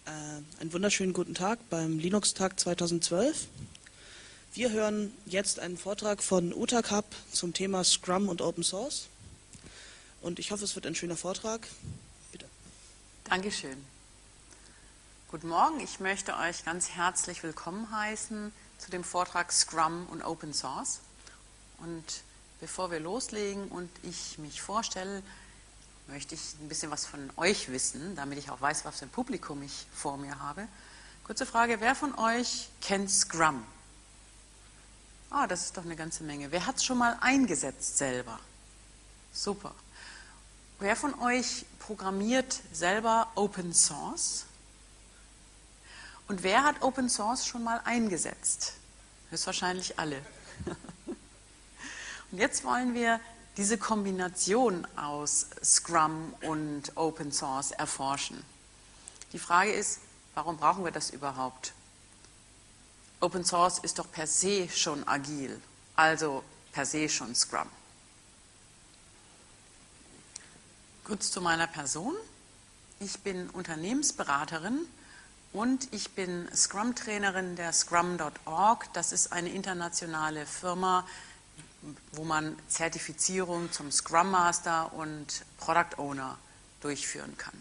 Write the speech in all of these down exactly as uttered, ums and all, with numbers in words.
Äh, einen wunderschönen guten Tag beim Linux-Tag zweitausendzwölf. Wir hören jetzt einen Vortrag von UTACUP zum Thema Scrum und Open Source. Und ich hoffe, es wird ein schöner Vortrag. Bitte. Dankeschön. Guten Morgen, ich möchte euch ganz herzlich willkommen heißen zu dem Vortrag Scrum und Open Source. Und bevor wir loslegen und ich mich vorstelle, möchte ich ein bisschen was von euch wissen, damit ich auch weiß, was für ein Publikum ich vor mir habe. Kurze Frage, wer von euch kennt Scrum? Ah, das ist doch eine ganze Menge. Wer hat es schon mal eingesetzt selber? Super. Wer von euch programmiert selber Open Source? Und wer hat Open Source schon mal eingesetzt? Höchstwahrscheinlich alle. Und jetzt wollen wir diese Kombination aus Scrum und Open Source erforschen. Die Frage ist, warum brauchen wir das überhaupt? Open Source ist doch per se schon agil, also per se schon Scrum. Kurz zu meiner Person. Ich bin Unternehmensberaterin und ich bin Scrum-Trainerin der Scrum Punkt org. Das ist eine internationale Firma, wo man Zertifizierung zum Scrum Master und Product Owner durchführen kann.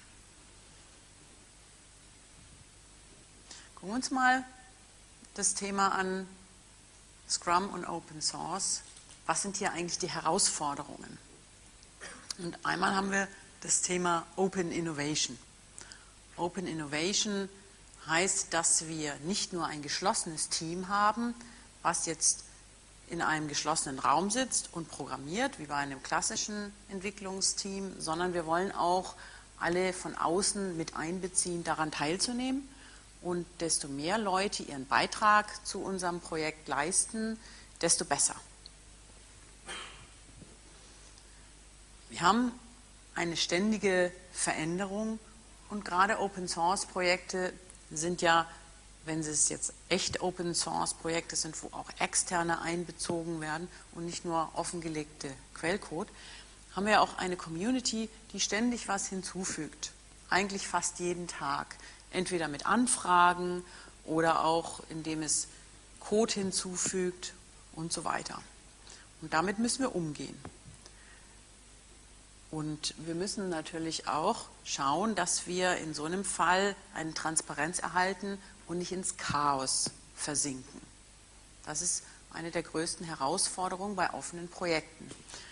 Gucken wir uns mal das Thema an, Scrum und Open Source. Was sind hier eigentlich die Herausforderungen? Und einmal haben wir das Thema Open Innovation. Open Innovation heißt, dass wir nicht nur ein geschlossenes Team haben, was jetzt in einem geschlossenen Raum sitzt und programmiert, wie bei einem klassischen Entwicklungsteam, sondern wir wollen auch alle von außen mit einbeziehen, daran teilzunehmen. Und desto mehr Leute ihren Beitrag zu unserem Projekt leisten, desto besser. Wir haben eine ständige Veränderung und gerade Open-Source-Projekte sind ja, wenn es jetzt echt Open-Source-Projekte sind, wo auch Externe einbezogen werden und nicht nur offengelegte Quellcode, haben wir auch eine Community, die ständig was hinzufügt. Eigentlich fast jeden Tag. Entweder mit Anfragen oder auch indem es Code hinzufügt und so weiter. Und damit müssen wir umgehen. Und wir müssen natürlich auch schauen, dass wir in so einem Fall eine Transparenz erhalten und nicht ins Chaos versinken. Das ist eine der größten Herausforderungen bei offenen Projekten.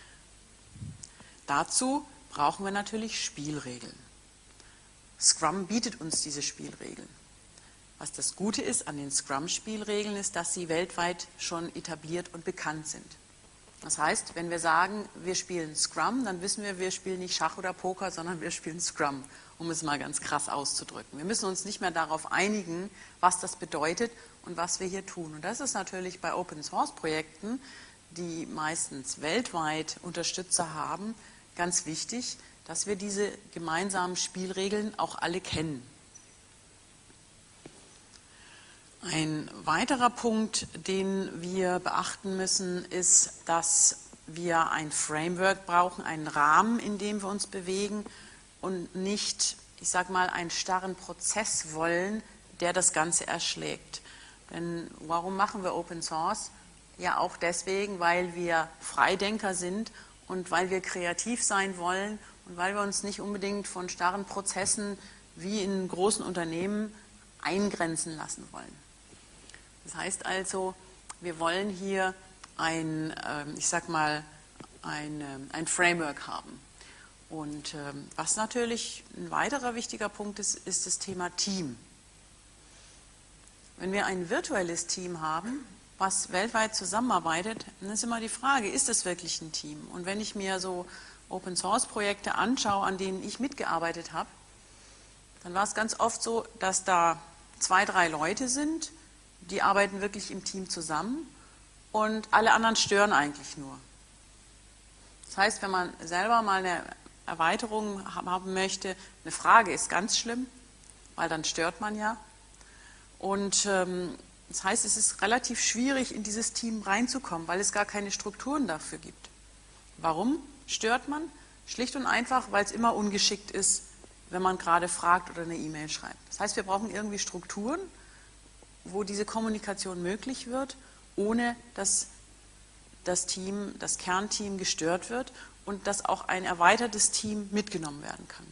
Dazu brauchen wir natürlich Spielregeln. Scrum bietet uns diese Spielregeln. Was das Gute ist an den Scrum-Spielregeln ist, dass sie weltweit schon etabliert und bekannt sind. Das heißt, wenn wir sagen, wir spielen Scrum, dann wissen wir, wir spielen nicht Schach oder Poker, sondern wir spielen Scrum, um es mal ganz krass auszudrücken. Wir müssen uns nicht mehr darauf einigen, was das bedeutet und was wir hier tun. Und das ist natürlich bei Open-Source-Projekten, die meistens weltweit Unterstützer haben, ganz wichtig, dass wir diese gemeinsamen Spielregeln auch alle kennen. Ein weiterer Punkt, den wir beachten müssen, ist, dass wir ein Framework brauchen, einen Rahmen, in dem wir uns bewegen und nicht, ich sage mal, einen starren Prozess wollen, der das Ganze erschlägt. Denn warum machen wir Open Source? Ja, auch deswegen, weil wir Freidenker sind und weil wir kreativ sein wollen und weil wir uns nicht unbedingt von starren Prozessen wie in großen Unternehmen eingrenzen lassen wollen. Das heißt also, wir wollen hier ein, ich sag mal, ein, ein Framework haben. Und was natürlich ein weiterer wichtiger Punkt ist, ist das Thema Team. Wenn wir ein virtuelles Team haben, was weltweit zusammenarbeitet, dann ist immer die Frage, ist es wirklich ein Team? Und wenn ich mir so Open-Source-Projekte anschaue, an denen ich mitgearbeitet habe, dann war es ganz oft so, dass da zwei, drei Leute sind, die arbeiten wirklich im Team zusammen und alle anderen stören eigentlich nur. Das heißt, wenn man selber mal eine Erweiterung haben möchte, eine Frage ist ganz schlimm, weil dann stört man ja. Und ähm, das heißt, es ist relativ schwierig, in dieses Team reinzukommen, weil es gar keine Strukturen dafür gibt. Warum stört man? Schlicht und einfach, weil es immer ungeschickt ist, wenn man gerade fragt oder eine E-Mail schreibt. Das heißt, wir brauchen irgendwie Strukturen, wo diese Kommunikation möglich wird, ohne dass das Team, das Kernteam gestört wird und dass auch ein erweitertes Team mitgenommen werden kann.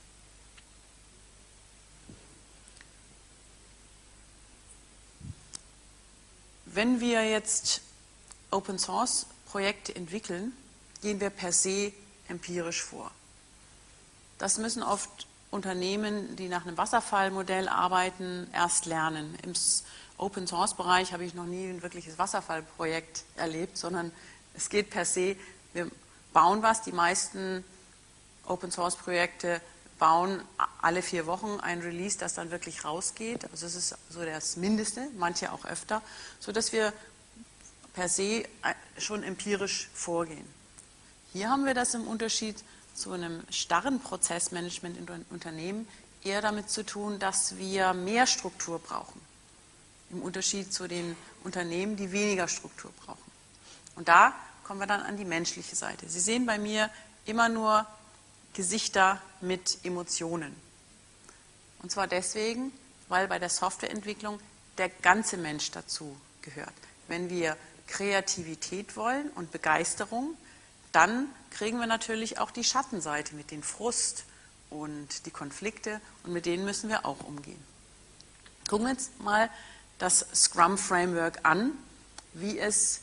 Wenn wir jetzt Open-Source-Projekte entwickeln, gehen wir per se empirisch vor. Das müssen oft Unternehmen, die nach einem Wasserfallmodell arbeiten, erst lernen. Im Open-Source-Bereich habe ich noch nie ein wirkliches Wasserfallprojekt erlebt, sondern es geht per se, wir bauen was, die meisten Open-Source-Projekte bauen alle vier Wochen ein Release, das dann wirklich rausgeht. Also das ist so das Mindeste, manche auch öfter, sodass wir per se schon empirisch vorgehen. Hier haben wir das im Unterschied zu einem starren Prozessmanagement in Unternehmen eher damit zu tun, dass wir mehr Struktur brauchen. Im Unterschied zu den Unternehmen, die weniger Struktur brauchen. Und da kommen wir dann an die menschliche Seite. Sie sehen bei mir immer nur Gesichter mit Emotionen. Und zwar deswegen, weil bei der Softwareentwicklung der ganze Mensch dazu gehört. Wenn wir Kreativität wollen und Begeisterung, dann kriegen wir natürlich auch die Schattenseite mit dem Frust und die Konflikte und mit denen müssen wir auch umgehen. Gucken wir jetzt mal das Scrum Framework an, wie es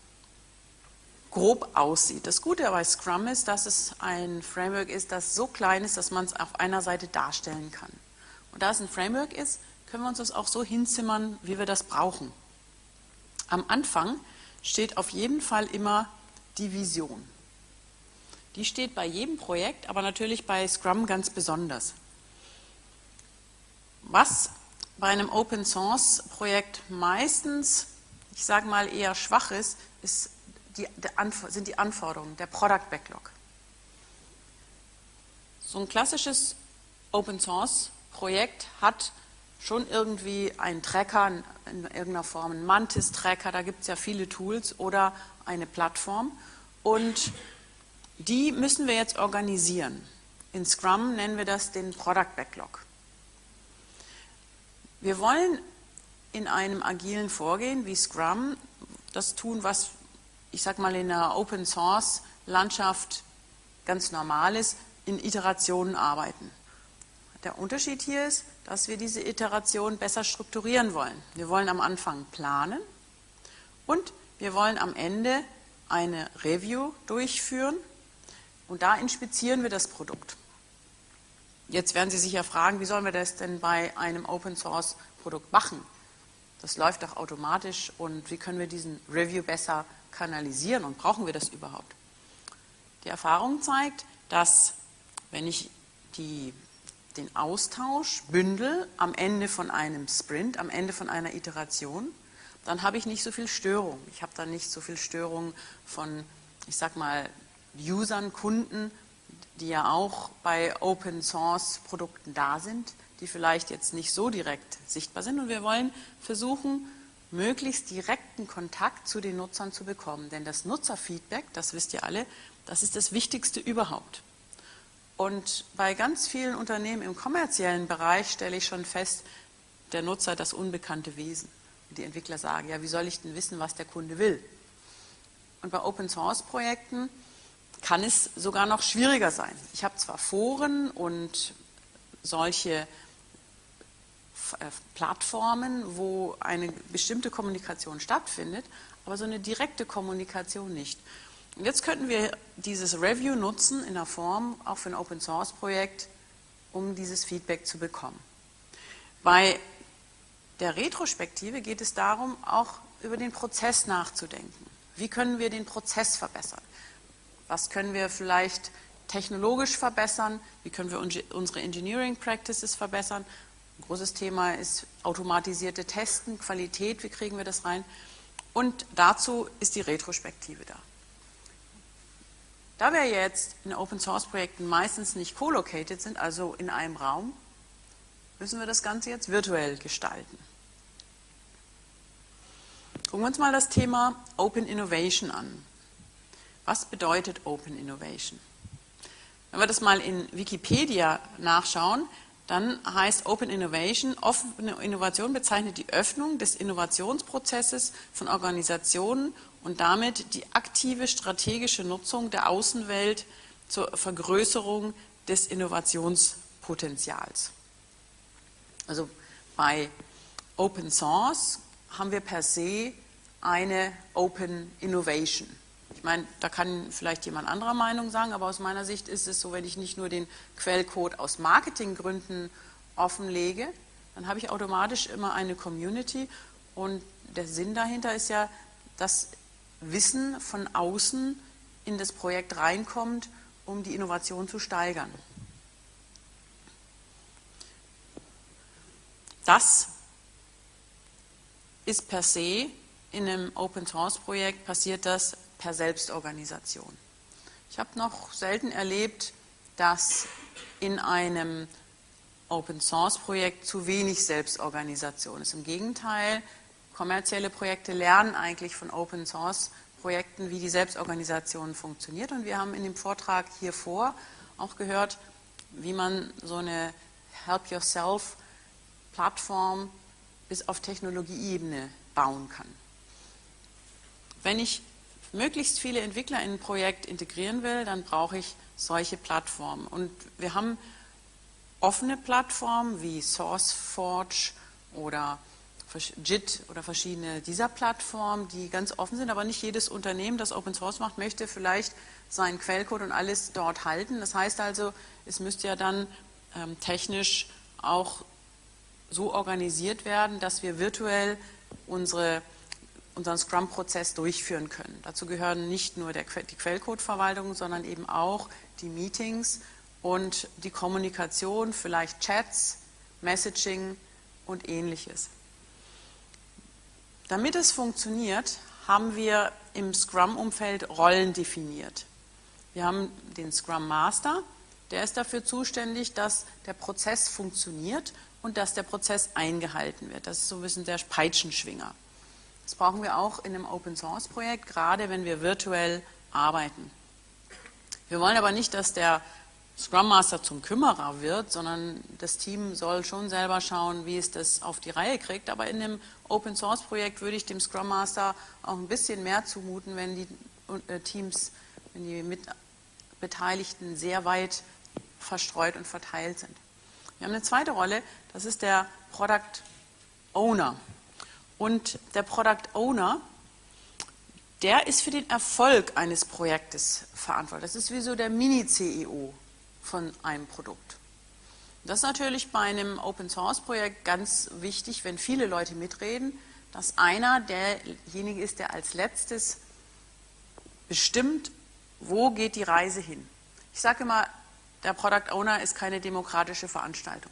grob aussieht. Das Gute bei Scrum ist, dass es ein Framework ist, das so klein ist, dass man es auf einer Seite darstellen kann. Und da es ein Framework ist, können wir uns das auch so hinzimmern, wie wir das brauchen. Am Anfang steht auf jeden Fall immer die Vision. Die steht bei jedem Projekt, aber natürlich bei Scrum ganz besonders. Was bei einem Open-Source-Projekt meistens, ich sage mal eher schwach ist, ist die, sind die Anforderungen, der Product Backlog. So ein klassisches Open-Source-Projekt hat schon irgendwie einen Tracker, in irgendeiner Form, einen Mantis-Tracker, da gibt es ja viele Tools, oder eine Plattform. Und die müssen wir jetzt organisieren. In Scrum nennen wir das den Product Backlog. Wir wollen in einem agilen Vorgehen wie Scrum das tun, was ich sage mal in einer Open-Source-Landschaft ganz normal ist, in Iterationen arbeiten. Der Unterschied hier ist, dass wir diese Iteration besser strukturieren wollen. Wir wollen am Anfang planen und wir wollen am Ende eine Review durchführen und da inspizieren wir das Produkt. Jetzt werden Sie sich ja fragen, wie sollen wir das denn bei einem Open-Source-Produkt machen? Das läuft doch automatisch und wie können wir diesen Review besser kanalisieren und brauchen wir das überhaupt? Die Erfahrung zeigt, dass wenn ich die, den Austausch bündel am Ende von einem Sprint, am Ende von einer Iteration, dann habe ich nicht so viel Störung. Ich habe dann nicht so viel Störung von, ich sag mal, Usern, Kunden, die ja auch bei Open-Source-Produkten da sind, die vielleicht jetzt nicht so direkt sichtbar sind. Und wir wollen versuchen, möglichst direkten Kontakt zu den Nutzern zu bekommen. Denn das Nutzerfeedback, das wisst ihr alle, das ist das Wichtigste überhaupt. Und bei ganz vielen Unternehmen im kommerziellen Bereich stelle ich schon fest, der Nutzer das unbekannte Wesen. Und die Entwickler sagen, ja, wie soll ich denn wissen, was der Kunde will? Und bei Open-Source-Projekten kann es sogar noch schwieriger sein. Ich habe zwar Foren und solche Plattformen, wo eine bestimmte Kommunikation stattfindet, aber so eine direkte Kommunikation nicht. Und jetzt könnten wir dieses Review nutzen in der Form, auch für ein Open-Source-Projekt, um dieses Feedback zu bekommen. Bei der Retrospektive geht es darum, auch über den Prozess nachzudenken. Wie können wir den Prozess verbessern? Was können wir vielleicht technologisch verbessern? Wie können wir unsere Engineering Practices verbessern? Ein großes Thema ist automatisierte Testen, Qualität, wie kriegen wir das rein? Und dazu ist die Retrospektive da. Da wir jetzt in Open-Source-Projekten meistens nicht co-located sind, also in einem Raum, müssen wir das Ganze jetzt virtuell gestalten. Gucken wir uns mal das Thema Open Innovation an. Was bedeutet Open Innovation? Wenn wir das mal in Wikipedia nachschauen, dann heißt Open Innovation, offene Innovation bezeichnet die Öffnung des Innovationsprozesses von Organisationen und damit die aktive strategische Nutzung der Außenwelt zur Vergrößerung des Innovationspotenzials. Also bei Open Source haben wir per se eine Open Innovation. Ich meine, da kann vielleicht jemand anderer Meinung sagen, aber aus meiner Sicht ist es so, wenn ich nicht nur den Quellcode aus Marketinggründen offenlege, dann habe ich automatisch immer eine Community und der Sinn dahinter ist ja, dass Wissen von außen in das Projekt reinkommt, um die Innovation zu steigern. Das ist per se, in einem Open-Source-Projekt passiert das per Selbstorganisation. Ich habe noch selten erlebt, dass in einem Open-Source-Projekt zu wenig Selbstorganisation ist. Im Gegenteil, kommerzielle Projekte lernen eigentlich von Open-Source-Projekten, wie die Selbstorganisation funktioniert. Und wir haben in dem Vortrag hier vor auch gehört, wie man so eine Help-Yourself-Plattform bis auf Technologieebene bauen kann. Wenn ich möglichst viele Entwickler in ein Projekt integrieren will, dann brauche ich solche Plattformen. Und wir haben offene Plattformen wie SourceForge oder J I T oder verschiedene dieser Plattformen, die ganz offen sind, aber nicht jedes Unternehmen, das Open Source macht, möchte vielleicht seinen Quellcode und alles dort halten. Das heißt also, es müsste ja dann ähm, technisch auch so organisiert werden, dass wir virtuell unsere unseren Scrum-Prozess durchführen können. Dazu gehören nicht nur der, die Quellcode-Verwaltung, sondern eben auch die Meetings und die Kommunikation, vielleicht Chats, Messaging und Ähnliches. Damit es funktioniert, haben wir im Scrum-Umfeld Rollen definiert. Wir haben den Scrum Master, der ist dafür zuständig, dass der Prozess funktioniert und dass der Prozess eingehalten wird. Das ist so ein bisschen der Peitschenschwinger. Das brauchen wir auch in einem Open-Source-Projekt, gerade wenn wir virtuell arbeiten. Wir wollen aber nicht, dass der Scrum Master zum Kümmerer wird, sondern das Team soll schon selber schauen, wie es das auf die Reihe kriegt. Aber in einem Open-Source-Projekt würde ich dem Scrum Master auch ein bisschen mehr zumuten, wenn die Teams, wenn die Beteiligten sehr weit verstreut und verteilt sind. Wir haben eine zweite Rolle, das ist der Product Owner. Und der Product Owner, der ist für den Erfolg eines Projektes verantwortlich. Das ist wie so der Mini-C E O von einem Produkt. Das ist natürlich bei einem Open-Source-Projekt ganz wichtig, wenn viele Leute mitreden, dass einer derjenige ist, der als letztes bestimmt, wo geht die Reise hin. Ich sage immer, der Product Owner ist keine demokratische Veranstaltung.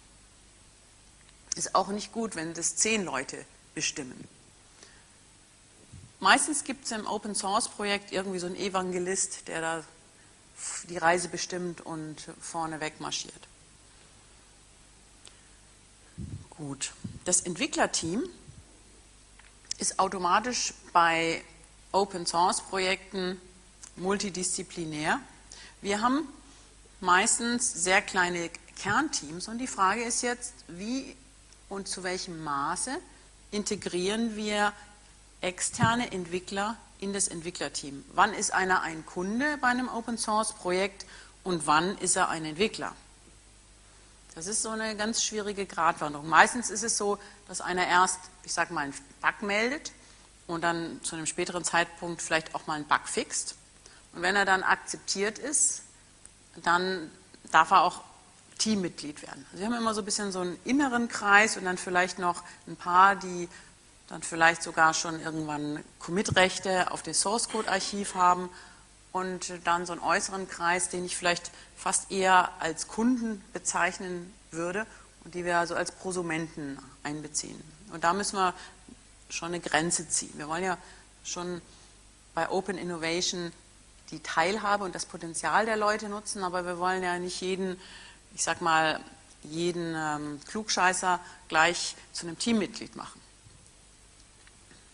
Ist auch nicht gut, wenn das zehn Leute bestimmen. Meistens gibt es im Open-Source-Projekt irgendwie so einen Evangelist, der da die Reise bestimmt und vorne weg marschiert. Gut. Das Entwicklerteam ist automatisch bei Open-Source-Projekten multidisziplinär. Wir haben meistens sehr kleine Kernteams und die Frage ist jetzt, wie und zu welchem Maße integrieren wir externe Entwickler in das Entwicklerteam. Wann ist einer ein Kunde bei einem Open-Source-Projekt und wann ist er ein Entwickler? Das ist so eine ganz schwierige Gratwanderung. Meistens ist es so, dass einer erst, ich sage mal, einen Bug meldet und dann zu einem späteren Zeitpunkt vielleicht auch mal einen Bug fixt. Und wenn er dann akzeptiert ist, dann darf er auch Teammitglied werden. Also wir haben immer so ein bisschen so einen inneren Kreis und dann vielleicht noch ein paar, die dann vielleicht sogar schon irgendwann Commit-Rechte auf dem Source-Code-Archiv haben und dann so einen äußeren Kreis, den ich vielleicht fast eher als Kunden bezeichnen würde und die wir also als Prosumenten einbeziehen. Und da müssen wir schon eine Grenze ziehen. Wir wollen ja schon bei Open Innovation die Teilhabe und das Potenzial der Leute nutzen, aber wir wollen ja nicht jeden, ich sag mal, jeden ähm, Klugscheißer gleich zu einem Teammitglied machen.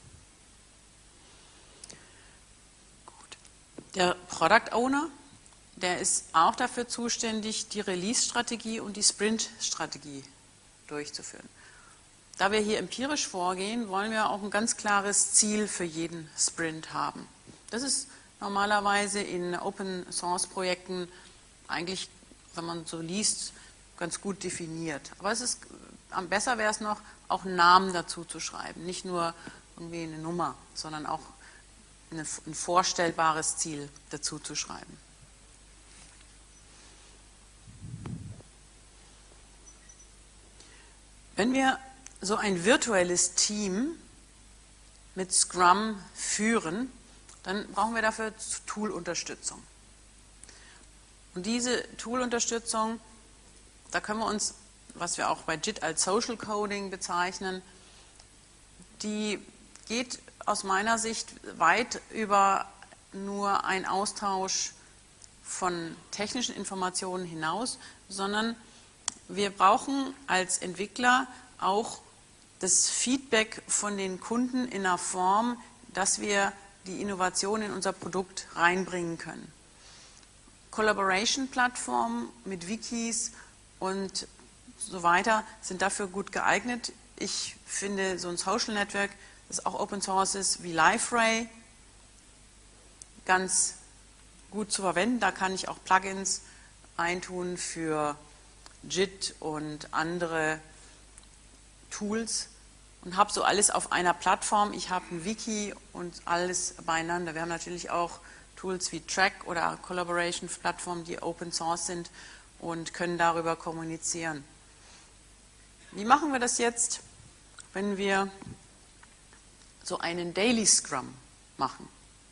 Gut. Der Product Owner der ist auch dafür zuständig, die Release-Strategie und die Sprint-Strategie durchzuführen. Da wir hier empirisch vorgehen, wollen wir auch ein ganz klares Ziel für jeden Sprint haben. Das ist normalerweise in Open-Source-Projekten eigentlich, wenn man so liest, ganz gut definiert. Aber es ist, am besser wäre es noch, auch einen Namen dazu zu schreiben. Nicht nur irgendwie eine Nummer, sondern auch eine, ein vorstellbares Ziel dazu zu schreiben. Wenn wir so ein virtuelles Team mit Scrum führen, dann brauchen wir dafür Tool-Unterstützung. Und diese Tool-Unterstützung, da können wir uns, was wir auch bei J I T als Social Coding bezeichnen, die geht aus meiner Sicht weit über nur einen Austausch von technischen Informationen hinaus, sondern wir brauchen als Entwickler auch das Feedback von den Kunden in einer Form, dass wir die Innovation in unser Produkt reinbringen können. Collaboration-Plattformen mit Wikis und so weiter sind dafür gut geeignet. Ich finde so ein Social Network, das auch Open Source ist, wie Liferay, ganz gut zu verwenden. Da kann ich auch Plugins eintun für J I T und andere Tools und habe so alles auf einer Plattform. Ich habe ein Wiki und alles beieinander. Wir haben natürlich auch Tools wie Track oder Collaboration-Plattformen, die Open Source sind und können darüber kommunizieren. Wie machen wir das jetzt, wenn wir so einen Daily Scrum machen?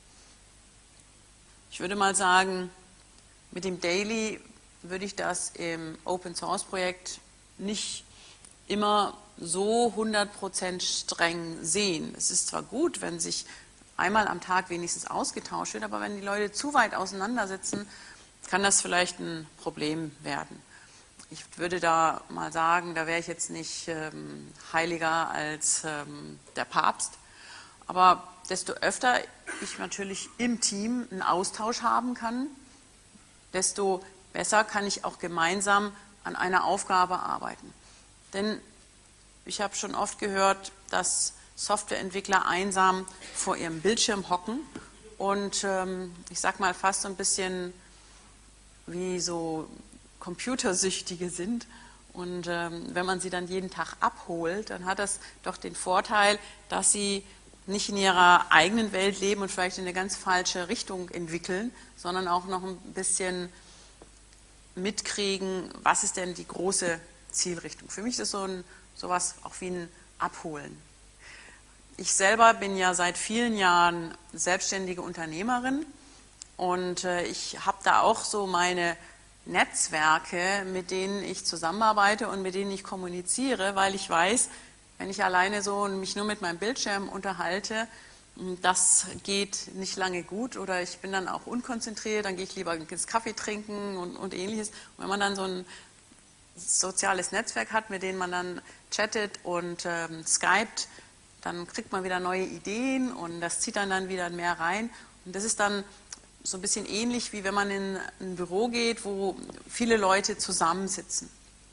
Ich würde mal sagen, mit dem Daily würde ich das im Open Source Projekt nicht immer so hundert Prozent streng sehen. Es ist zwar gut, wenn sich einmal am Tag wenigstens ausgetauscht wird, aber wenn die Leute zu weit auseinandersitzen, kann das vielleicht ein Problem werden. Ich würde da mal sagen, da wäre ich jetzt nicht ähm, heiliger als ähm, der Papst, aber desto öfter ich natürlich im Team einen Austausch haben kann, desto besser kann ich auch gemeinsam an einer Aufgabe arbeiten. Denn ich habe schon oft gehört, dass Softwareentwickler einsam vor ihrem Bildschirm hocken und ähm, ich sage mal fast so ein bisschen wie so Computersüchtige sind. Und ähm, wenn man sie dann jeden Tag abholt, dann hat das doch den Vorteil, dass sie nicht in ihrer eigenen Welt leben und vielleicht in eine ganz falsche Richtung entwickeln, sondern auch noch ein bisschen mitkriegen, was ist denn die große Zielrichtung. Für mich ist so ein, sowas auch wie ein Abholen. Ich selber bin ja seit vielen Jahren selbstständige Unternehmerin und äh, ich habe da auch so meine Netzwerke, mit denen ich zusammenarbeite und mit denen ich kommuniziere, weil ich weiß, wenn ich alleine so mich nur mit meinem Bildschirm unterhalte, das geht nicht lange gut oder ich bin dann auch unkonzentriert, dann gehe ich lieber einen Kaffee trinken und, und ähnliches. Und wenn man dann so ein soziales Netzwerk hat, mit dem man dann chattet und ähm, skypt, dann kriegt man wieder neue Ideen und das zieht dann, dann wieder mehr rein. Und das ist dann so ein bisschen ähnlich, wie wenn man in ein Büro geht, wo viele Leute zusammensitzen.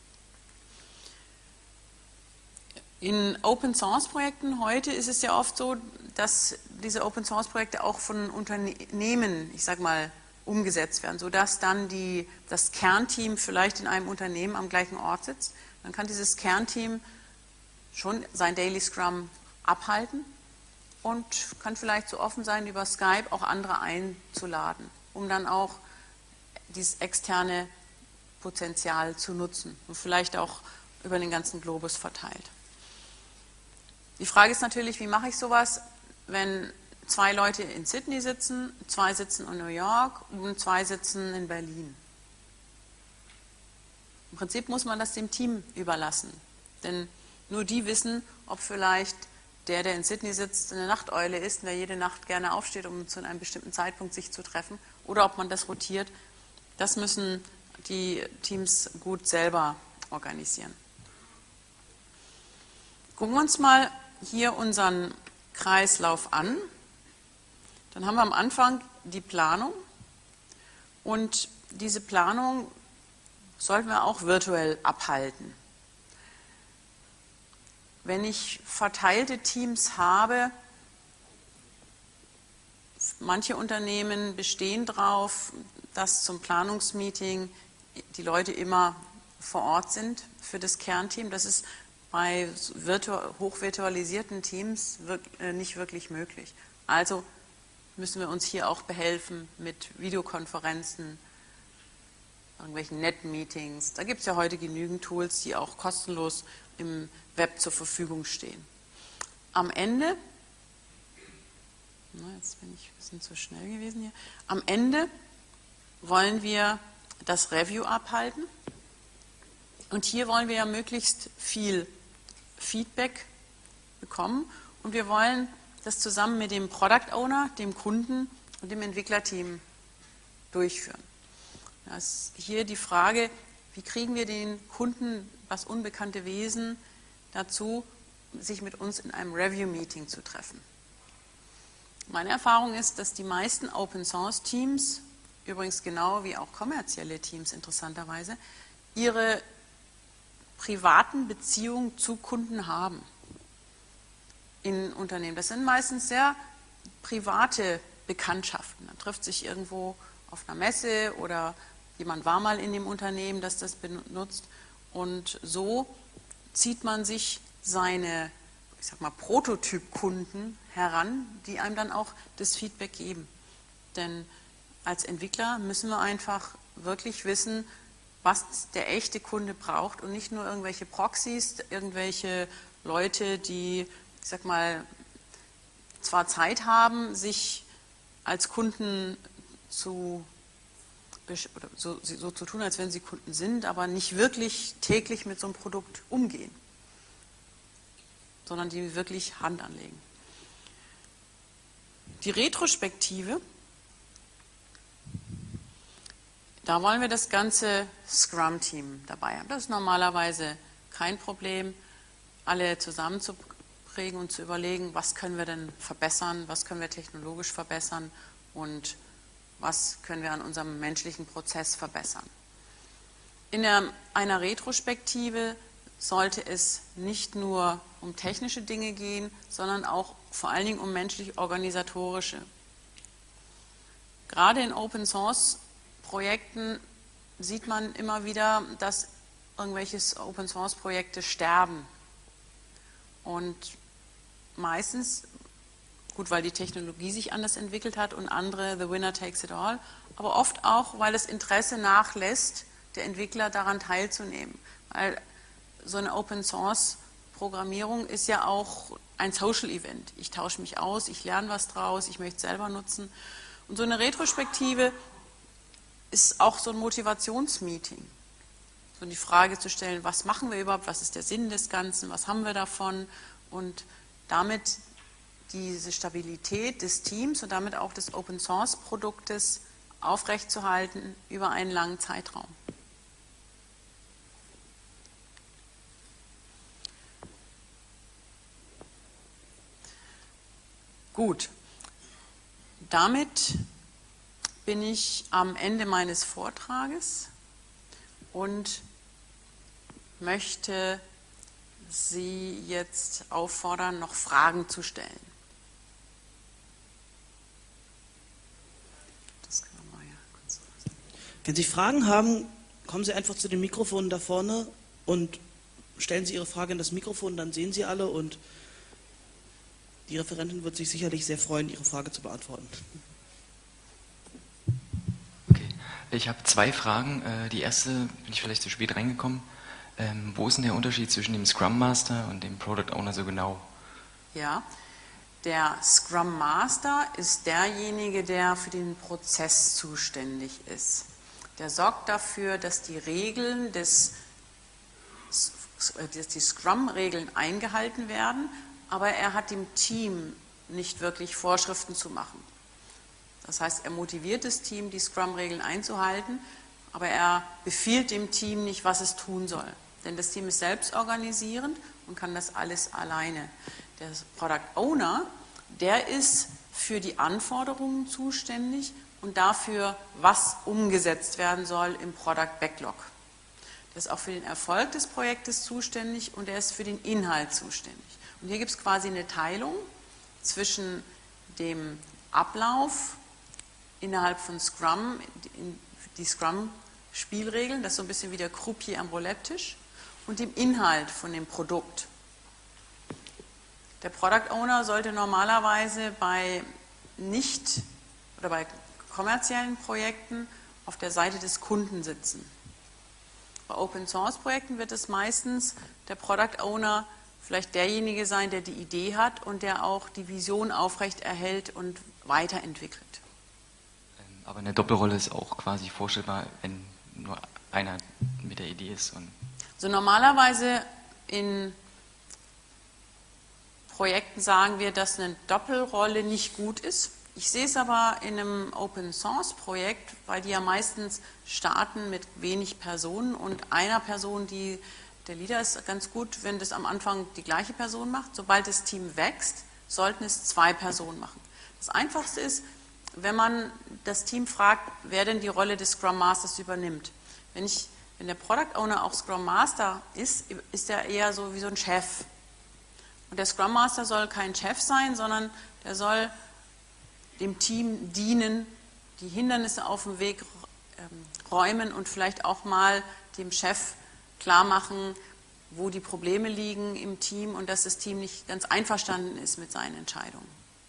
In Open-Source-Projekten heute ist es ja oft so, dass diese Open-Source-Projekte auch von Unternehmen, ich sage mal, umgesetzt werden, sodass dann die, das Kernteam vielleicht in einem Unternehmen am gleichen Ort sitzt. Dann kann dieses Kernteam schon sein Daily Scrum abhalten und kann vielleicht so offen sein, über Skype auch andere einzuladen, um dann auch dieses externe Potenzial zu nutzen und vielleicht auch über den ganzen Globus verteilt. Die Frage ist natürlich, wie mache ich sowas, wenn zwei Leute in Sydney sitzen, zwei sitzen in New York und zwei sitzen in Berlin. Im Prinzip muss man das dem Team überlassen, denn nur die wissen, ob vielleicht der, der in Sydney sitzt, eine Nachteule ist, der jede Nacht gerne aufsteht, um zu einem bestimmten Zeitpunkt sich zu treffen, oder ob man das rotiert. Das müssen die Teams gut selber organisieren. Gucken wir uns mal hier unseren Kreislauf an. Dann haben wir am Anfang die Planung und diese Planung sollten wir auch virtuell abhalten. Wenn ich verteilte Teams habe, manche Unternehmen bestehen darauf, dass zum Planungsmeeting die Leute immer vor Ort sind für das Kernteam. Das ist bei hochvirtualisierten Teams nicht wirklich möglich. Also müssen wir uns hier auch behelfen mit Videokonferenzen, irgendwelchen Net-Meetings. Da gibt es ja heute genügend Tools, die auch kostenlos im Web zur Verfügung stehen. Am Ende, na, jetzt bin ich ein bisschen zu schnell gewesen hier, am Ende wollen wir das Review abhalten und hier wollen wir ja möglichst viel Feedback bekommen und wir wollen das zusammen mit dem Product Owner, dem Kunden und dem Entwicklerteam durchführen. Das ist hier die Frage, wie kriegen wir den Kunden, das unbekannte Wesen, dazu, sich mit uns in einem Review-Meeting zu treffen. Meine Erfahrung ist, dass die meisten Open-Source-Teams, übrigens genau wie auch kommerzielle Teams interessanterweise, ihre privaten Beziehungen zu Kunden haben in Unternehmen. Das sind meistens sehr private Bekanntschaften. Man trifft sich irgendwo auf einer Messe oder jemand war mal in dem Unternehmen, das das benutzt und so zieht man sich seine, ich sag mal, Prototypkunden heran, die einem dann auch das Feedback geben. Denn als Entwickler müssen wir einfach wirklich wissen, was der echte Kunde braucht und nicht nur irgendwelche Proxys, irgendwelche Leute, die, ich sag mal, zwar Zeit haben, sich als Kunden zu oder so, so zu tun, als wenn sie Kunden sind, aber nicht wirklich täglich mit so einem Produkt umgehen, sondern die wirklich Hand anlegen. Die Retrospektive, da wollen wir das ganze Scrum-Team dabei haben. Das ist normalerweise kein Problem, alle zusammenzubringen und zu überlegen, was können wir denn verbessern, was können wir technologisch verbessern und was können wir an unserem menschlichen Prozess verbessern. In der, einer Retrospektive sollte es nicht nur um technische Dinge gehen, sondern auch vor allen Dingen um menschlich-organisatorische. Gerade in Open-Source-Projekten sieht man immer wieder, dass irgendwelche Open-Source-Projekte sterben. Und meistens, gut, weil die Technologie sich anders entwickelt hat und andere, the winner takes it all, aber oft auch, weil das Interesse nachlässt, der Entwickler daran teilzunehmen. Weil so eine Open-Source-Programmierung ist ja auch ein Social-Event. Ich tausche mich aus, ich lerne was draus, ich möchte es selber nutzen. Und so eine Retrospektive ist auch so ein Motivationsmeeting. So die Frage zu stellen, was machen wir überhaupt, was ist der Sinn des Ganzen, was haben wir davon und damit diese Stabilität des Teams und damit auch des Open-Source-Produktes aufrechtzuerhalten über einen langen Zeitraum. Gut, damit bin ich am Ende meines Vortrages und möchte Sie jetzt auffordern, noch Fragen zu stellen. Das können wir mal ja kurz sagen. Wenn Sie Fragen haben, kommen Sie einfach zu den Mikrofonen da vorne und stellen Sie Ihre Frage in das Mikrofon, dann sehen Sie alle und die Referentin wird sich sicherlich sehr freuen, Ihre Frage zu beantworten. Okay, ich habe zwei Fragen. Die erste, bin ich vielleicht zu spät reingekommen. Ähm, wo ist denn der Unterschied zwischen dem Scrum Master und dem Product Owner so genau? Ja, der Scrum Master ist derjenige, der für den Prozess zuständig ist. Der sorgt dafür, dass die Regeln des, dass die Scrum-Regeln eingehalten werden, aber er hat dem Team nicht wirklich Vorschriften zu machen. Das heißt, er motiviert das Team, die Scrum-Regeln einzuhalten, aber er befiehlt dem Team nicht, was es tun soll. Denn das Team ist selbst organisierend und kann das alles alleine. Der Product Owner, der ist für die Anforderungen zuständig und dafür, was umgesetzt werden soll im Product Backlog. Der ist auch für den Erfolg des Projektes zuständig und er ist für den Inhalt zuständig. Und hier gibt es quasi eine Teilung zwischen dem Ablauf innerhalb von Scrum, die Scrum-Spielregeln, das ist so ein bisschen wie der Croupier am Roulette-Tisch, und dem Inhalt von dem Produkt. Der Product Owner sollte normalerweise bei nicht oder bei kommerziellen Projekten auf der Seite des Kunden sitzen. Bei Open Source Projekten wird es meistens der Product Owner vielleicht derjenige sein, der die Idee hat und der auch die Vision aufrecht erhält und weiterentwickelt. Aber eine Doppelrolle ist auch quasi vorstellbar, wenn nur einer mit der Idee ist. Und also normalerweise in Projekten sagen wir, dass eine Doppelrolle nicht gut ist. Ich sehe es aber in einem Open Source Projekt, weil die ja meistens starten mit wenig Personen und einer Person, die der Leader ist, ganz gut, wenn das am Anfang die gleiche Person macht. Sobald das Team wächst, sollten es zwei Personen machen. Das Einfachste ist, wenn man das Team fragt, wer denn die Rolle des Scrum Masters übernimmt. Wenn, ich, wenn der Product Owner auch Scrum Master ist, ist er eher so wie so ein Chef. Und der Scrum Master soll kein Chef sein, sondern der soll dem Team dienen, die Hindernisse auf dem Weg ähm, räumen und vielleicht auch mal dem Chef klar machen, wo die Probleme liegen im Team und dass das Team nicht ganz einverstanden ist mit seinen Entscheidungen.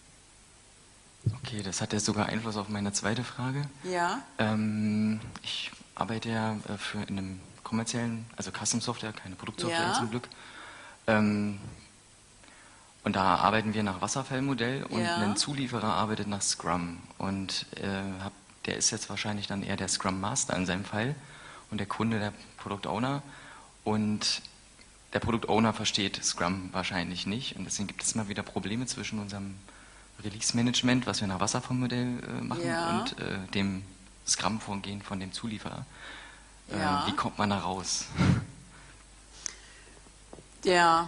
Okay, das hat ja sogar Einfluss auf meine zweite Frage. Ja. Ähm, ich arbeite ja für in einem kommerziellen, also Custom Software, keine Produktsoftware Ja. zum Glück. Ähm, und da arbeiten wir nach Wasserfallmodell und Ja. ein Zulieferer arbeitet nach Scrum. Und äh, hab, der ist jetzt wahrscheinlich dann eher der Scrum Master in seinem Fall und der Kunde der Product Owner. Und der Product Owner versteht Scrum wahrscheinlich nicht und deswegen gibt es immer wieder Probleme zwischen unserem Release-Management, was wir nach Wasserfallmodell äh, machen, Ja. und äh, dem Scrum-Vorgehen von dem Zulieferer. Äh, Ja. Wie kommt man da raus? Der,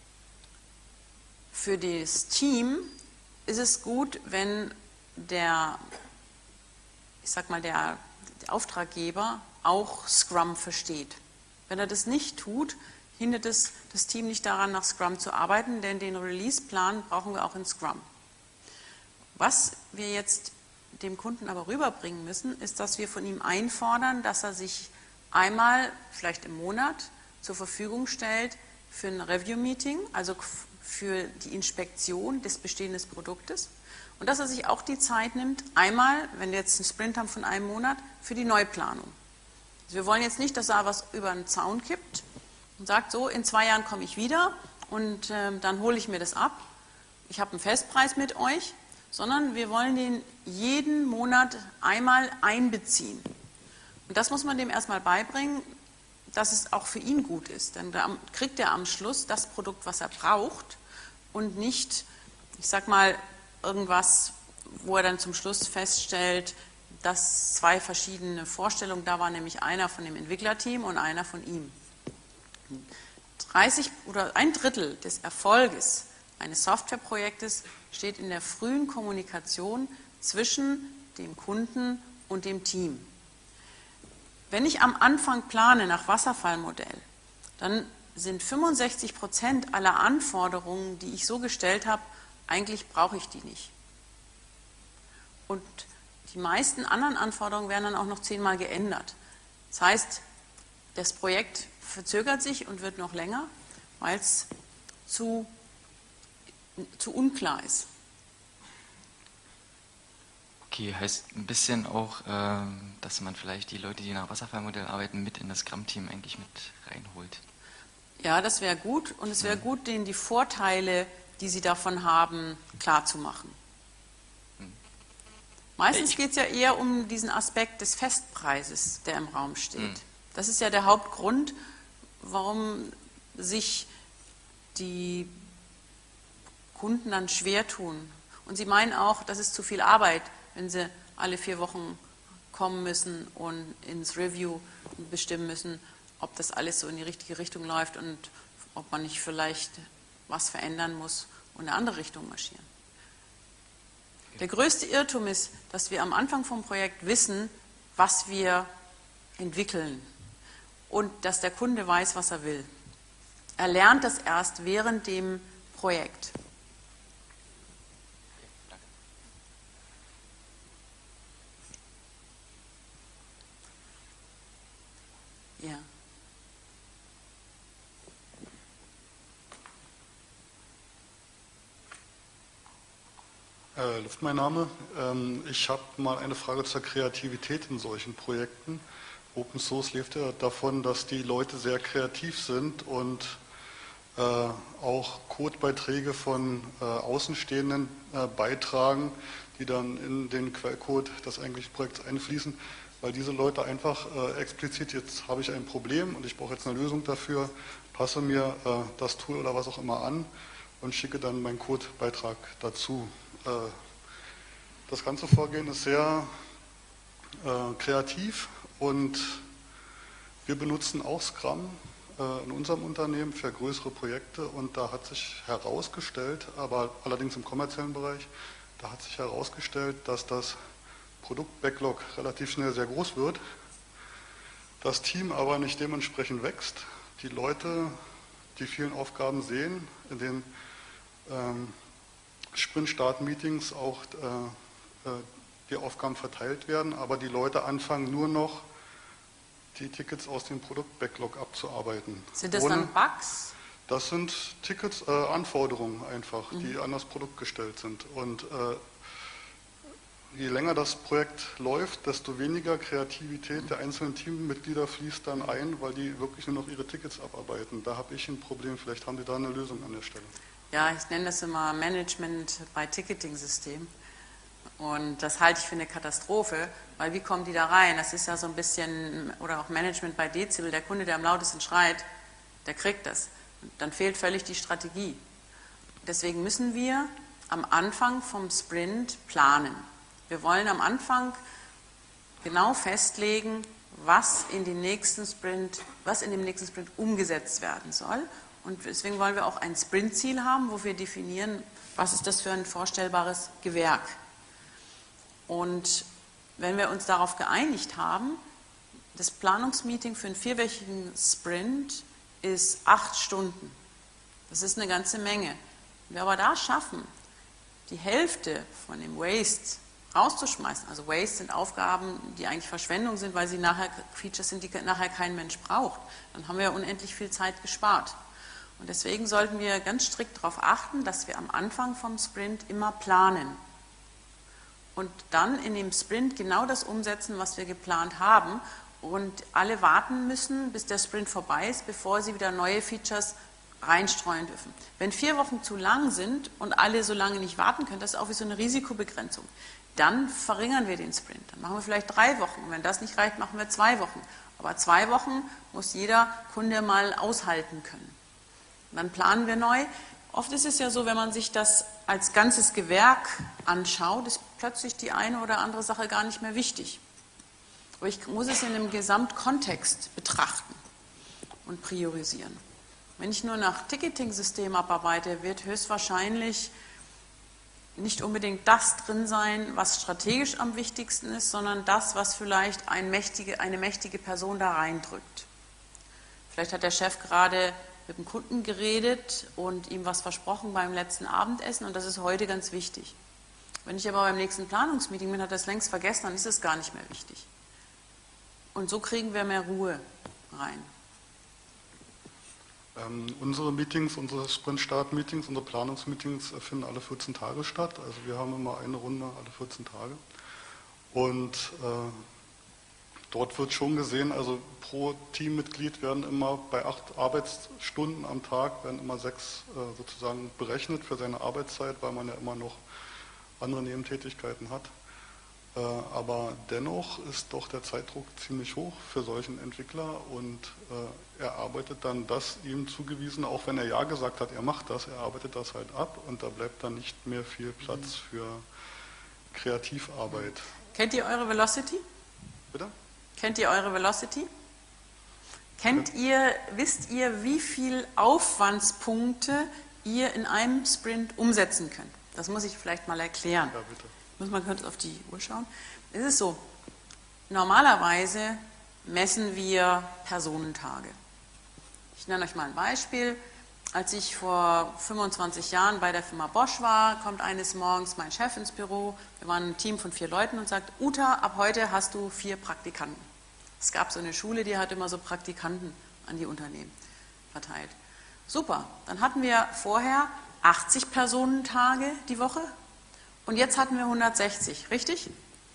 für das Team ist es gut, wenn der, ich sag mal, der, der Auftraggeber auch Scrum versteht. Wenn er das nicht tut, hindert es das Team nicht daran, nach Scrum zu arbeiten, denn den Release-Plan brauchen wir auch in Scrum. Was wir jetzt dem Kunden aber rüberbringen müssen, ist, dass wir von ihm einfordern, dass er sich einmal, vielleicht im Monat, zur Verfügung stellt für ein Review-Meeting, also für die Inspektion des bestehenden Produktes, und dass er sich auch die Zeit nimmt, einmal, wenn wir jetzt einen Sprint haben von einem Monat, für die Neuplanung. Also wir wollen jetzt nicht, dass er was über den Zaun kippt und sagt, so, in zwei Jahren komme ich wieder und äh, dann hole ich mir das ab. Ich habe einen Festpreis mit euch, sondern wir wollen den jeden Monat einmal einbeziehen. Und das muss man dem erstmal beibringen, dass es auch für ihn gut ist. Denn da kriegt er am Schluss das Produkt, was er braucht und nicht, ich sag mal, irgendwas, wo er dann zum Schluss feststellt, dass zwei verschiedene Vorstellungen da waren, nämlich einer von dem Entwicklerteam und einer von ihm. dreißig oder ein Drittel des Erfolges eines Softwareprojektes steht in der frühen Kommunikation zwischen dem Kunden und dem Team. Wenn ich am Anfang plane nach Wasserfallmodell, dann sind fünfundsechzig Prozent aller Anforderungen, die ich so gestellt habe, eigentlich brauche ich die nicht. Und die meisten anderen Anforderungen werden dann auch noch zehnmal geändert. Das heißt, das Projekt verzögert sich und wird noch länger, weil es zu, zu unklar ist. Okay, heißt ein bisschen auch, äh, dass man vielleicht die Leute, die nach Wasserfallmodell arbeiten, mit in das Scrum-Team eigentlich mit reinholt. Ja, das wäre gut und es wäre Mhm. gut, denen die Vorteile, die sie davon haben, klarzumachen. Meistens Ich- geht es ja eher um diesen Aspekt des Festpreises, der im Raum steht. Mhm. Das ist ja der Hauptgrund, warum sich die Kunden dann schwer tun. Und sie meinen auch, das ist zu viel Arbeit, wenn sie alle vier Wochen kommen müssen und ins Review bestimmen müssen, ob das alles so in die richtige Richtung läuft und ob man nicht vielleicht was verändern muss und in eine andere Richtung marschieren. Der größte Irrtum ist, dass wir am Anfang vom Projekt wissen, was wir entwickeln und dass der Kunde weiß, was er will. Er lernt das erst während dem Projekt. Ja. Äh, Luft, mein Name. Ähm, ich habe mal eine Frage zur Kreativität in solchen Projekten. Open Source lebt ja davon, dass die Leute sehr kreativ sind und äh, auch Codebeiträge von äh, Außenstehenden äh, beitragen, die dann in den Quellcode des eigentlichen Projekts einfließen, weil diese Leute einfach äh, explizit, jetzt habe ich ein Problem und ich brauche jetzt eine Lösung dafür, passe mir äh, das Tool oder was auch immer an und schicke dann meinen Codebeitrag dazu. Äh, das ganze Vorgehen ist sehr äh, kreativ und wir benutzen auch Scrum äh, in unserem Unternehmen für größere Projekte und da hat sich herausgestellt, aber allerdings im kommerziellen Bereich, da hat sich herausgestellt, dass das Produkt-Backlog relativ schnell sehr groß wird, das Team aber nicht dementsprechend wächst, die Leute die vielen Aufgaben sehen, in den ähm, Sprint-Start-Meetings auch äh, die Aufgaben verteilt werden, aber die Leute anfangen nur noch die Tickets aus dem Produkt-Backlog abzuarbeiten. Sind das Ohne, dann Bugs? Das sind Tickets, äh, Anforderungen einfach, mhm. die an das Produkt gestellt sind. Und äh, je länger das Projekt läuft, desto weniger Kreativität mhm. der einzelnen Teammitglieder fließt dann ein, weil die wirklich nur noch ihre Tickets abarbeiten. Da habe ich ein Problem, vielleicht haben die da eine Lösung an der Stelle. Ja, ich nenne das immer Management bei Ticketing-System. Und das halte ich für eine Katastrophe, weil wie kommen die da rein? Das ist ja so ein bisschen, oder auch Management bei Dezibel, der Kunde, der am lautesten schreit, der kriegt das. Dann fehlt völlig die Strategie. Deswegen müssen wir am Anfang vom Sprint planen. Wir wollen am Anfang genau festlegen, was in den nächsten Sprint, was in dem nächsten Sprint umgesetzt werden soll. Und deswegen wollen wir auch ein Sprintziel haben, wo wir definieren, was ist das für ein vorstellbares Gewerk. Und wenn wir uns darauf geeinigt haben, das Planungsmeeting für einen vierwöchigen Sprint ist acht Stunden. Das ist eine ganze Menge. Wenn wir aber da schaffen, die Hälfte von dem Waste rauszuschmeißen, also Waste sind Aufgaben, die eigentlich Verschwendung sind, weil sie nachher Features sind, die nachher kein Mensch braucht, dann haben wir ja unendlich viel Zeit gespart. Und deswegen sollten wir ganz strikt darauf achten, dass wir am Anfang vom Sprint immer planen. Und dann in dem Sprint genau das umsetzen, was wir geplant haben. Und alle warten müssen, bis der Sprint vorbei ist, bevor sie wieder neue Features reinstreuen dürfen. Wenn vier Wochen zu lang sind und alle so lange nicht warten können, das ist auch wie so eine Risikobegrenzung, dann verringern wir den Sprint. Dann machen wir vielleicht drei Wochen. Und wenn das nicht reicht, machen wir zwei Wochen. Aber zwei Wochen muss jeder Kunde mal aushalten können. Und dann planen wir neu. Oft ist es ja so, wenn man sich das als ganzes Gewerk anschaut, ist plötzlich die eine oder andere Sache gar nicht mehr wichtig. Aber ich muss es in einem Gesamtkontext betrachten und priorisieren. Wenn ich nur nach Ticketing-System abarbeite, wird höchstwahrscheinlich nicht unbedingt das drin sein, was strategisch am wichtigsten ist, sondern das, was vielleicht ein mächtige, eine mächtige Person da reindrückt. Vielleicht hat der Chef gerade mit dem Kunden geredet und ihm was versprochen beim letzten Abendessen und das ist heute ganz wichtig. Wenn ich aber beim nächsten Planungsmeeting bin, hat er es längst vergessen, dann ist es gar nicht mehr wichtig. Und so kriegen wir mehr Ruhe rein. Ähm, unsere Meetings, unsere Sprint-Start-Meetings, unsere Planungsmeetings finden alle vierzehn Tage statt. Also wir haben immer eine Runde alle vierzehn Tage. Und äh, dort wird schon gesehen, also pro Teammitglied werden immer bei acht Arbeitsstunden am Tag, werden immer sechs äh, sozusagen berechnet für seine Arbeitszeit, weil man ja immer noch andere Nebentätigkeiten hat. Äh, aber dennoch ist doch der Zeitdruck ziemlich hoch für solchen Entwickler und äh, er arbeitet dann das ihm zugewiesen, auch wenn er ja gesagt hat, er macht das, er arbeitet das halt ab und da bleibt dann nicht mehr viel Platz für Kreativarbeit. Kennt ihr eure Velocity? Bitte? Kennt ihr eure Velocity? Kennt ihr, wisst ihr, wie viel Aufwandspunkte ihr in einem Sprint umsetzen könnt? Das muss ich vielleicht mal erklären. Ja, bitte. muss man kurz auf die Uhr schauen. Es ist so, normalerweise messen wir Personentage. Ich nenne euch mal ein Beispiel. Als ich vor fünfundzwanzig Jahren bei der Firma Bosch war, kommt eines Morgens mein Chef ins Büro, wir waren ein Team von vier Leuten und sagt, Uta, ab heute hast du vier Praktikanten. Es gab so eine Schule, die hat immer so Praktikanten an die Unternehmen verteilt. Super, dann hatten wir vorher achtzig Personentage die Woche und jetzt hatten wir hundertsechzig, richtig?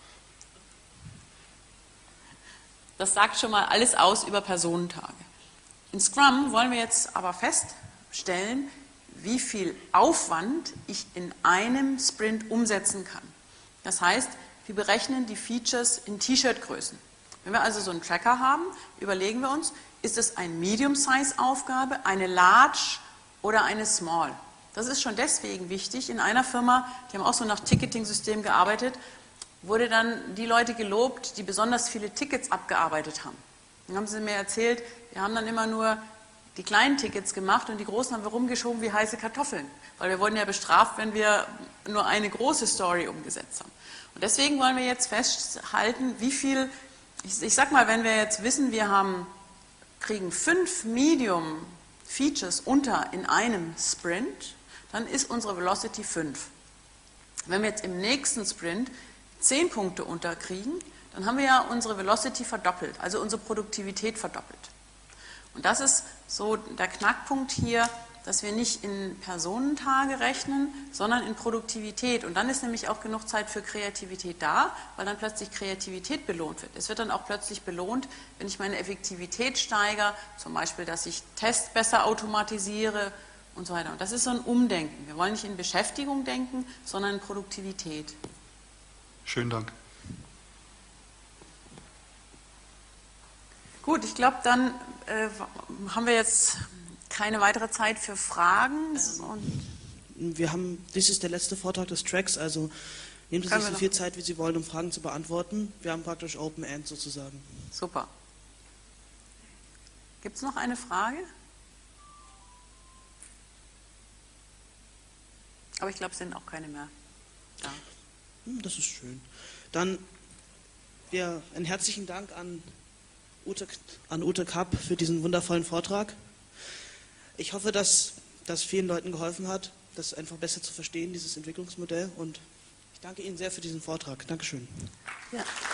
Das sagt schon mal alles aus über Personentage. In Scrum wollen wir jetzt aber feststellen, wie viel Aufwand ich in einem Sprint umsetzen kann. Das heißt, wir berechnen die Features in T-Shirt-Größen. Wenn wir also so einen Tracker haben, überlegen wir uns, ist es eine Medium-Size-Aufgabe, eine Large oder eine Small? Das ist schon deswegen wichtig. In einer Firma, die haben auch so nach Ticketing-System gearbeitet, wurde dann die Leute gelobt, die besonders viele Tickets abgearbeitet haben. Dann haben sie mir erzählt, wir haben dann immer nur die kleinen Tickets gemacht und die großen haben wir rumgeschoben wie heiße Kartoffeln, weil wir wurden ja bestraft, wenn wir nur eine große Story umgesetzt haben. Und deswegen wollen wir jetzt festhalten, wie viel, ich, ich sag mal, wenn wir jetzt wissen, wir haben, kriegen fünf Medium Features unter in einem Sprint, dann ist unsere Velocity fünf. Wenn wir jetzt im nächsten Sprint zehn Punkte unterkriegen, dann haben wir ja unsere Velocity verdoppelt, also unsere Produktivität verdoppelt. Und das ist so der Knackpunkt hier, dass wir nicht in Personentage rechnen, sondern in Produktivität. Und dann ist nämlich auch genug Zeit für Kreativität da, weil dann plötzlich Kreativität belohnt wird. Es wird dann auch plötzlich belohnt, wenn ich meine Effektivität steigere, zum Beispiel, dass ich Tests besser automatisiere und so weiter. Und das ist so ein Umdenken. Wir wollen nicht in Beschäftigung denken, sondern in Produktivität. Schönen Dank. Gut, ich glaube, dann äh, haben wir jetzt keine weitere Zeit für Fragen. Und Wir haben, dies ist der letzte Vortrag des Tracks, also nehmen Sie sich so viel Zeit, wie Sie wollen, um Fragen zu beantworten. Wir haben praktisch Open End sozusagen. Super. Gibt es noch eine Frage? Aber ich glaube, es sind auch keine mehr da. Das ist schön. Dann ja, einen herzlichen Dank an Ute, an Ute Kapp für diesen wundervollen Vortrag. Ich hoffe, dass das vielen Leuten geholfen hat, das einfach besser zu verstehen, dieses Entwicklungsmodell. Und ich danke Ihnen sehr für diesen Vortrag. Dankeschön. Ja.